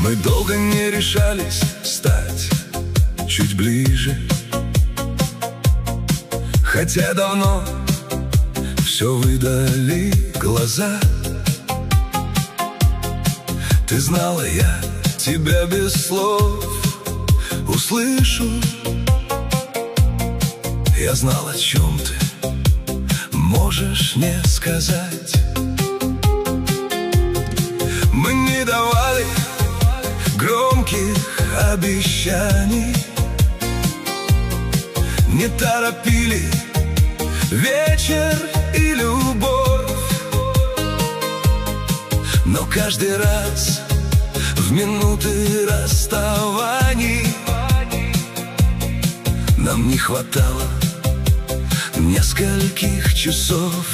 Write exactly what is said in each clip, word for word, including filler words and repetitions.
Мы долго не решались стать чуть ближе, хотя давно все выдали глаза. Ты знала, я тебя без слов услышу. Я знал, о чем ты можешь не сказать. Мы не давали громких обещаний, не торопили вечер и любовь. Но каждый раз в минуты расставаний нам не хватало нескольких часов.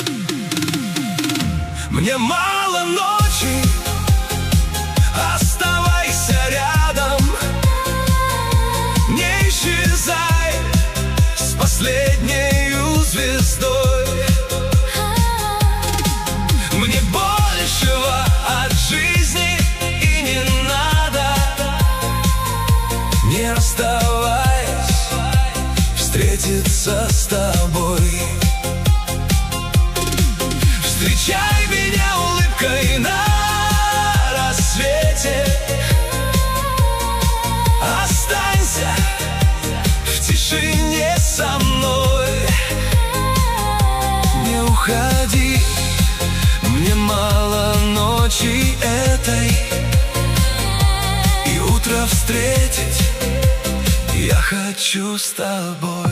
Мне мало ночи, оставайся рядом, не исчезай с последней звездой. Мне большего от жизни и не надо. Не расставаясь, встретиться с тобой. Встречай меня улыбкой на рассвете. Останься в тишине со мной. Не уходи, мне мало ночи этой, и утро встретить я хочу с тобой.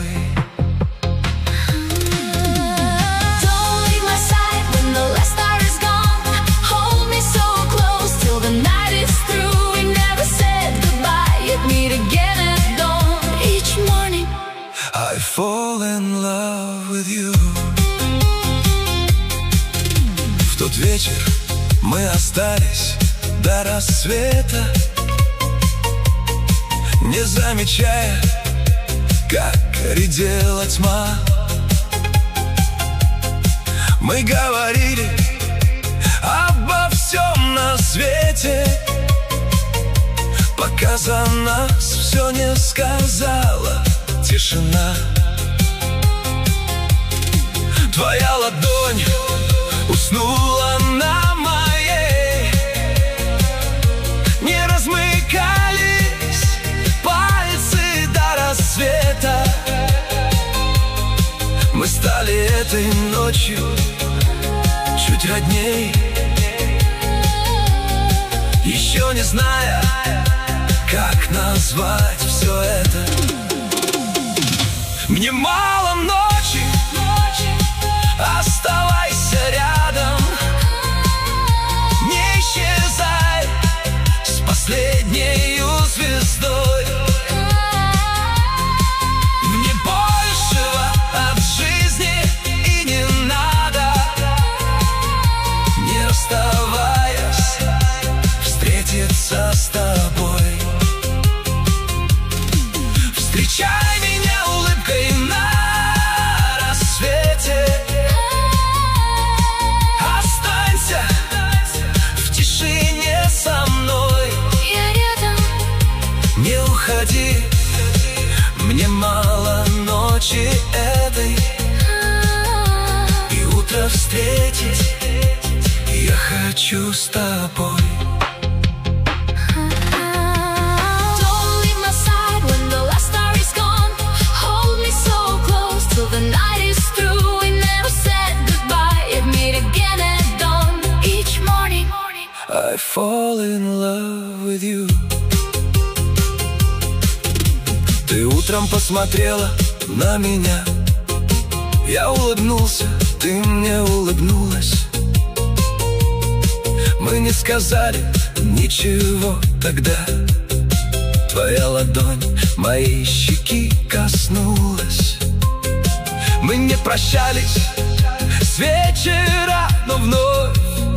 I fall in love with you. В тот вечер мы остались до рассвета, не замечая, как редела тьма. Мы говорили обо всем на свете, пока за нас все не сказала тишина. Твоя ладонь уснула на моей, не размыкались пальцы до рассвета. Мы стали этой ночью чуть родней, еще не зная, как назвать все это. Мне мало ночи, оставайся рядом, не исчезай с последней звездой. Мне большего от жизни и не надо. Не расставаясь, встретиться с тобой. Встречай меня улыбкой на рассвете. Останься в тишине со мной. Я рядом. Не уходи, мне мало ночи этой, и утро встретить я хочу с тобой. The night is through, we never said goodbye. Yet meet again at dawn each morning. I fall in love with you. Ты утром посмотрела на меня, я улыбнулся, ты мне улыбнулась. Мы не сказали ничего тогда. Твоя ладонь моей щеки коснулась. Мы не прощались с вечера, но вновь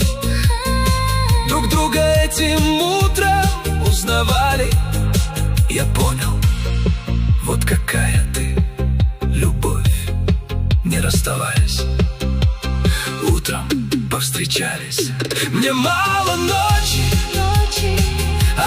друг друга этим утром узнавали. Я понял, вот какая ты любовь. Не расставаясь, утром повстречались. Мне мало ночи,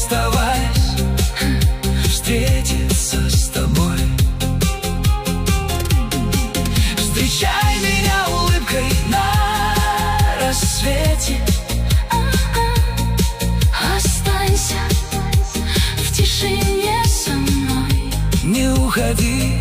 расставаясь, встретиться с тобой. Встречай меня улыбкой на рассвете. Останься в тишине со мной. Не уходи,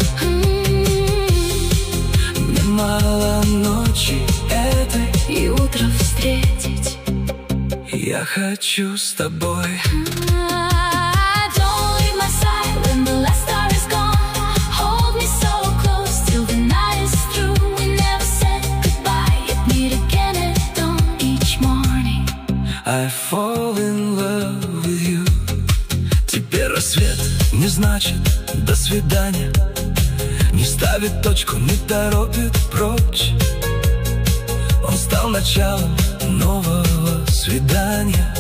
мне мало ночи этой, И утро встретить. я хочу с тобой. Don't leave my side when the last star is gone. Hold me so close till the night is through. We never said goodbye, yet meet again at dawn each morning. I fall in love with you. Теперь рассвет не значит до свидания, не ставит точку, не торопит прочь. Он стал началом нового свидания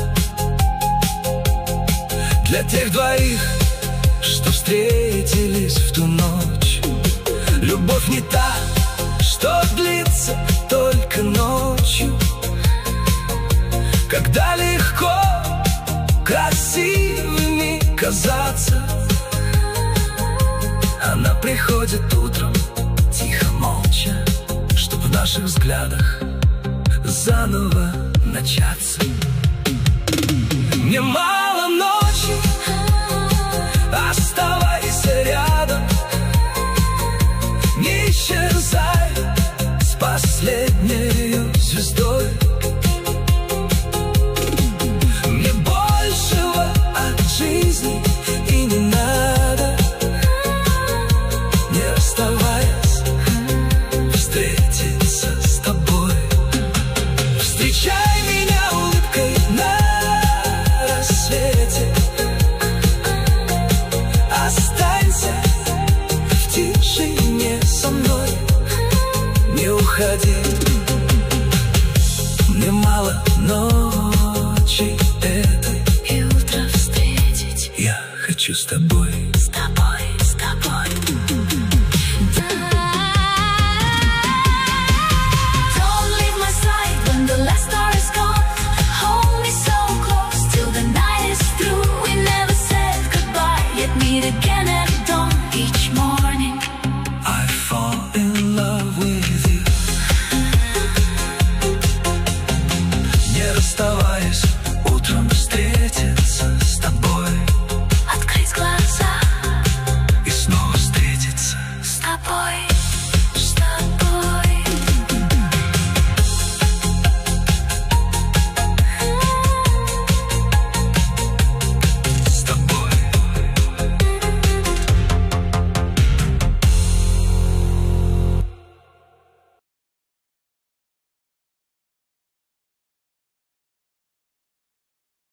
для тех двоих, что встретились в ту ночь. Любовь не та, что длится только ночью, когда легко красивыми казаться. Она приходит утром, тихо, молча, чтоб в наших взглядах заново начаться. Мне мало ночи, оставайся рядом, не исчезай с последней звездой. Мне большего от жизни и не надо. Не расставаясь, встретиться с тобой. Встречай меня улыбкой на рассвете. Останься в тишине со мной. Не уходи, мне мало ночи этой, И утро встретить. я хочу с тобой. С тобой, с тобой. Don't leave my side when the last star is gone. Hold me so close till the night is through. We never said goodbye, yet meet again at dawn each morning. I fall in love with you. Не расставаясь, утром встретиться с тобой. Открыть глаза И снова встретиться. с тобой.